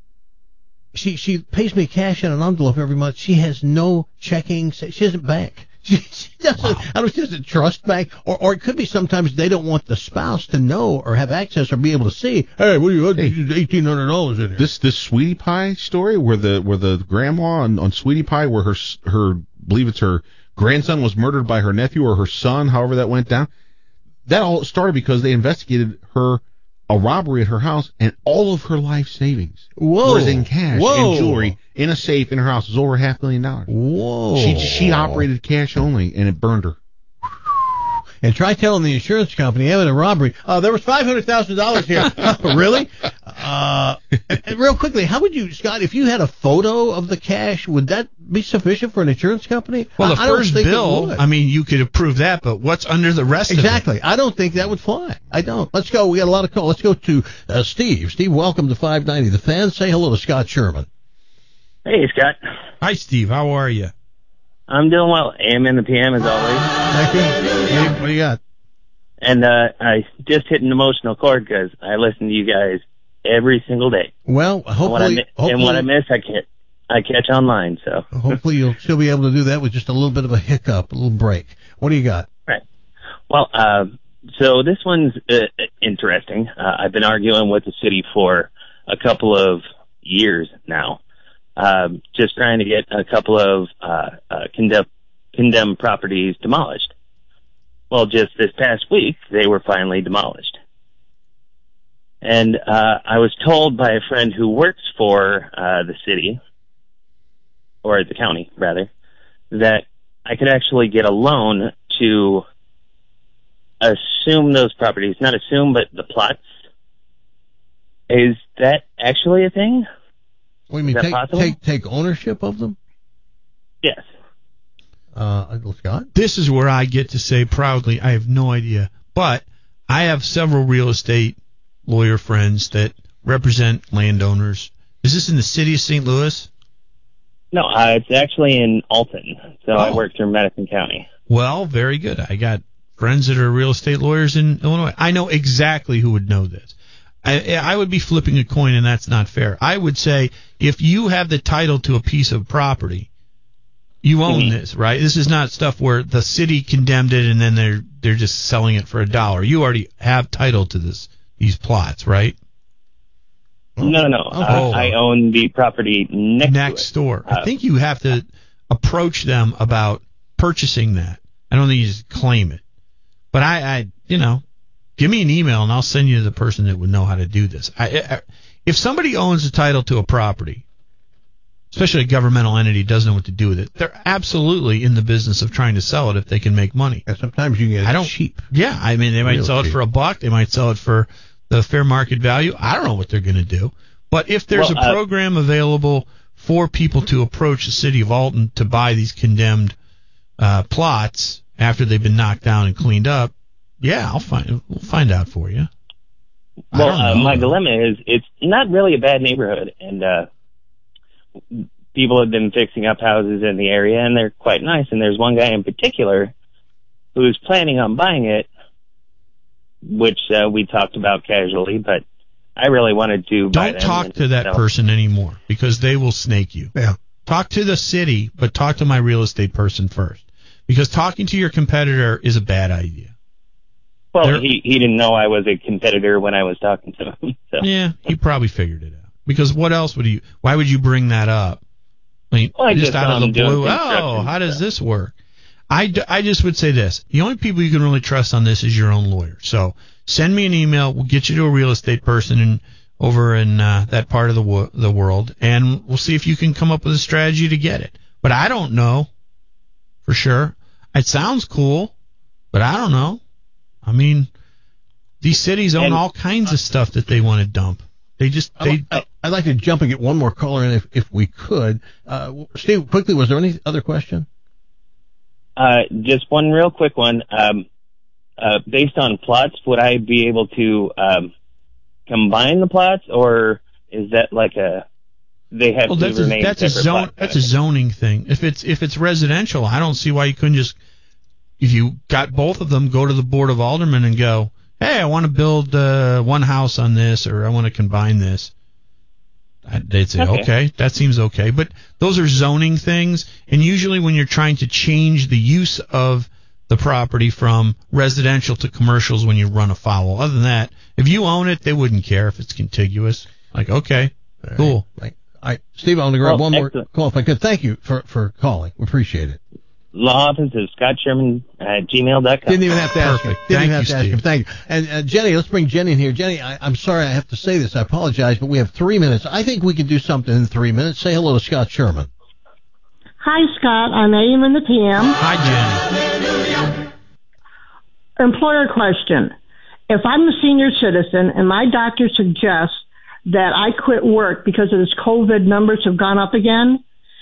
she she pays me cash in an envelope every month. She has no checking. She doesn't bank. She, she doesn't. Wow. I don't know. She doesn't trust bank, or or it could be sometimes they don't want the spouse to know or have access or be able to see. Hey, what do you? Hey, eighteen hundred dollars in here. This this Sweetie Pie story where the where the grandma on, on Sweetie Pie where her her believe it's her grandson was murdered by her nephew or her son, however that went down. That all started because they investigated her a robbery at her house, and all of her life savings Whoa. was in cash Whoa. and jewelry in a safe in her house. It was over half a million dollars. Whoa. She she operated cash only, and it burned her. And try telling the insurance company having a robbery. Uh, there was five hundred thousand dollars here. Really? Uh, and, and real quickly, how would you, Scott, if you had a photo of the cash, would that be sufficient for an insurance company? Well, the I, I don't first think it bill, would. I mean, you could approve that, but what's under the rest Exactly. of it? I don't think that would fly. I don't. Let's go. We got a lot of calls. Let's go to uh, Steve. Steve, welcome to five ninety The Fan. Say hello to Scott Sherman. Hey, Scott. Hi, Steve. How are you? I'm doing well. A M and the P M as always. Thank you. What do you got? And uh, I just hit an emotional chord because I listen to you guys every single day. Well, and what I, hopefully, mi- hopefully and what I miss, I catch, I catch online. So hopefully you'll still be able to do that with just a little bit of a hiccup, a little break. What do you got? right. Well, uh, so this one's uh, interesting. Uh, I've been arguing with the city for a couple of years now, um, just trying to get a couple of uh, uh, condemned condemned properties demolished. Well, just this past week, they were finally demolished. And uh, I was told by a friend who works for uh, the city, or the county, rather, that I could actually get a loan to assume those properties. Not assume, but the plots. Is that actually a thing? What do you mean, Is that take, possible? take, take ownership of them? Yes. Uh, Scott? This is where I get to say proudly, I have no idea. But I have several real estate lawyer friends that represent landowners. Is this in the city of Saint Louis? No, uh, it's actually in Alton. So I Oh. work through Madison County. Well, very good. I got friends that are real estate lawyers in Illinois. I know exactly who would know this. I, I would be flipping a coin, and that's not fair. I would say if you have the title to a piece of property, you own Mhm. this, right? This is not stuff where the city condemned it and then they're they're just selling it for a dollar. You already have title to this these plots, right? No, no, no. Oh. Uh, I own the property next, Next to it. door. Uh, I think you have to approach them about purchasing that. I don't think you just claim it. But I, I you know, give me an email and I'll send you the person that would know how to do this. I, I, if somebody owns the title to a property, especially a governmental entity doesn't know what to do with it, they're absolutely in the business of trying to sell it if they can make money. And sometimes you can get it I don't, cheap. Yeah, I mean, they might Real sell cheap. it for a buck. They might sell it for the fair market value. I don't know what they're going to do. But if there's Well, a uh, program available for people to approach the city of Alton to buy these condemned uh, plots after they've been knocked down and cleaned up, yeah, I'll find we'll find out for you. I Well, don't uh, know. my dilemma is it's not really a bad neighborhood, and uh, people have been fixing up houses in the area, and they're quite nice. And there's one guy in particular who's planning on buying it, which uh, we talked about casually, but I really wanted to. buy Don't them talk and, to that so- person anymore because they will snake you. Yeah. Talk to the city, but talk to my real estate person first. Because talking to your competitor is a bad idea. Well, They're- he he didn't know I was a competitor when I was talking to him. So. Yeah, he probably figured it out. Because what else would you? Why would you bring that up? I mean, Well, I just just out of saw the him doing blue. Oh, construction how does stuff. this work? I, d- I just would say this: the only people you can really trust on this is your own lawyer. So send me an email. We'll get you to a real estate person in, over in uh, that part of the wo- the world, and we'll see if you can come up with a strategy to get it. But I don't know for sure. It sounds cool, but I don't know. I mean, these cities own And- all kinds of stuff that they want to dump. They just they. I, I'd like to jump and get one more caller in if, if we could. Uh, Steve, quickly, was there any other question? Uh, just one real quick one. Um, uh, based on plots, would I be able to um, combine the plots, or is that like a they have Well, to that's a, remain that's a separate zone. plots? That's a zoning thing. If it's if it's residential, I don't see why you couldn't just, if you got both of them, go to the board of aldermen and go, hey, I want to build uh, one house on this, or I want to combine this. I- They'd say, Okay. okay, that seems okay. But those are zoning things, and usually when you're trying to change the use of the property from residential to commercials when you run afoul. Other than that, if you own it, they wouldn't care if it's contiguous. Like, okay, cool. Right. All right, Steve, I want to grab Well, one more excellent. call if I could. Thank you for, for calling. We appreciate it. Law office is Scott Sherman at gmail dot com. Didn't even have to ask him. Perfect. Didn't Thank even have you, to ask Steve. him. Thank you. And uh, Jenny, let's bring Jenny in here. Jenny, I, I'm sorry I have to say this. I apologize, but we have three minutes. I think we can do something in three minutes. Say hello to Scott Sherman. Hi, Scott. I'm A M in the P M. Hi, Jenny. Employer question. If I'm a senior citizen and my doctor suggests that I quit work because of this COVID numbers have gone up again,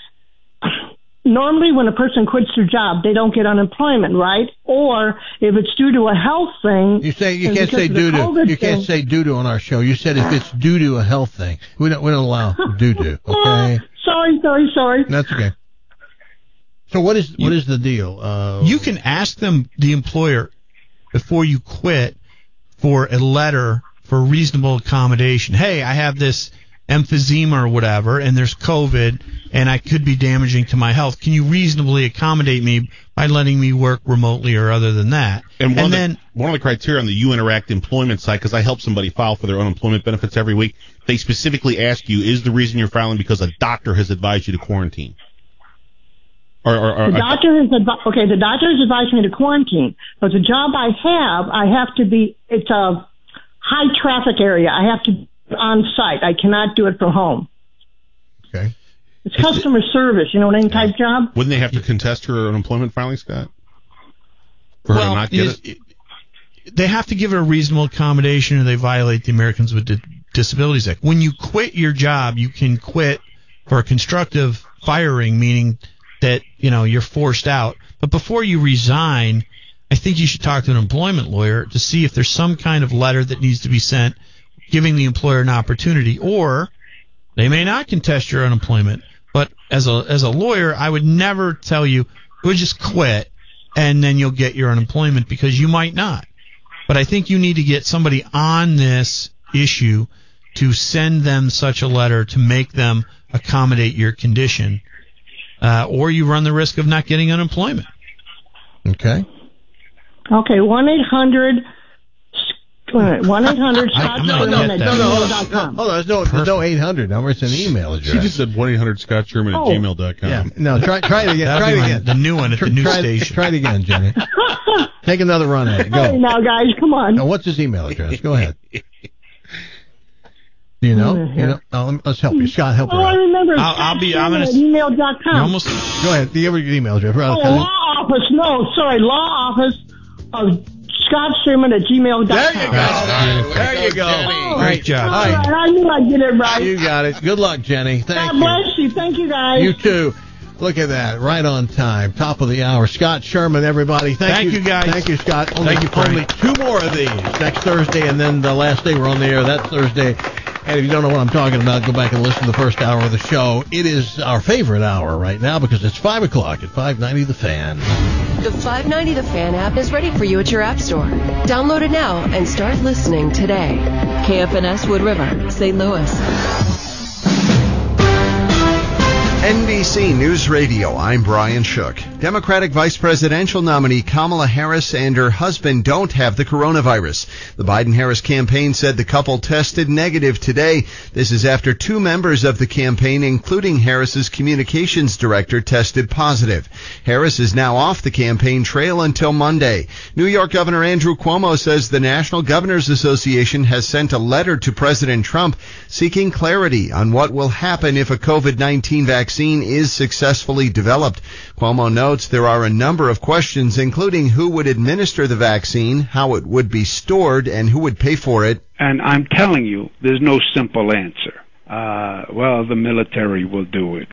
normally when a person quits their job, they don't get unemployment, right? Or if it's due to a health thing. You say you and can't because say of the due to. COVID You can't thing- say due to on our show. You said if it's due to a health thing. We don't we don't allow due to. Okay, Sorry, sorry, sorry. that's okay. So what is what is the deal? Uh, You can ask them, the employer, before you quit, for a letter for reasonable accommodation. Hey, I have this emphysema or whatever, and there's COVID, and I could be damaging to my health. Can you reasonably accommodate me by letting me work remotely or other than that? And one, And of, then the, one of the criteria on the U Interact employment site, because I help somebody file for their unemployment benefits every week, they specifically ask you, is the reason you're filing because a doctor has advised you to quarantine? Or, or, or The doctor has advi- okay. The doctor has advised me to quarantine, but the job I have, I have to be. It's a high traffic area. I have to be on site. I cannot do it from home. Okay. It's customer service, you know, any type job. wouldn't they have to contest her unemployment filing, Scott? For her to well, not get is- it? they have to give it a reasonable accommodation, or they violate the Americans with Di- Disabilities Act. When you quit your job, you can quit for a constructive firing, meaning that, you know, you're forced out. But before you resign, I think you should talk to an employment lawyer to see if there's some kind of letter that needs to be sent giving the employer an opportunity, or they may not contest your unemployment. But as a as a lawyer, I would never tell you, go just quit and then you'll get your unemployment, because you might not. But I think you need to get somebody on this issue to send them such a letter to make them accommodate your condition, uh, or you run the risk of not getting unemployment. Okay. Okay, one eight hundred. One eight hundred Scott I'm gonna Sherman get at that. gmail dot com. Hold on, there's no there's no eight hundred number. It's an email address. She just said one eight hundred Scott Sherman at Oh. gmail dot com. Yeah. No, try try it again. That'll Try be it my- again. the new one at the new try, station. Try it again, Jenny. Take another run at it. Go. Hey, now, guys, come on. Now, what's his email address? Go ahead. Do you know? You know? No, let me- let's help you. Scott, help her Oh, I out. remember. I'll- I'll be- I'm gonna at s- email dot com. You almost Go ahead. Give her your email address. Oh, law office. No, sorry, law office of Scott Sherman at gmail dot com. There you go. There you go. Oh, Great job, all Jenny. right, I knew I'd get it right. You got it. Good luck, Jenny. Thank God you. bless you. Thank you, guys. You too. Look at that. Right on time. Top of the hour. Scott Sherman, everybody. Thank, Thank you, guys. Thank you, Scott. Only, Thank you, Frank. only two more of these next Thursday, and then the last day we're on the air, that Thursday. And if you don't know what I'm talking about, go back and listen to the first hour of the show. It is our favorite hour right now because it's five o'clock at five ninety The Fan. The five ninety The Fan app is ready for you at your app store. Download it now and start listening today. K F N S Wood River, Saint Louis. N B C News Radio, I'm Brian Shook. Democratic Vice Presidential nominee Kamala Harris and her husband don't have the coronavirus. The Biden-Harris campaign said the couple tested negative today. This is after two members of the campaign, including Harris's communications director, tested positive. Harris is now off the campaign trail until Monday. New York Governor Andrew Cuomo says the National Governors Association has sent a letter to President Trump seeking clarity on what will happen if a COVID nineteen vaccine is successfully developed. Cuomo notes there are a number of questions, including who would administer the vaccine, how it would be stored, and who would pay for it. And I'm telling you, there's no simple answer. Uh, well, the military will do it.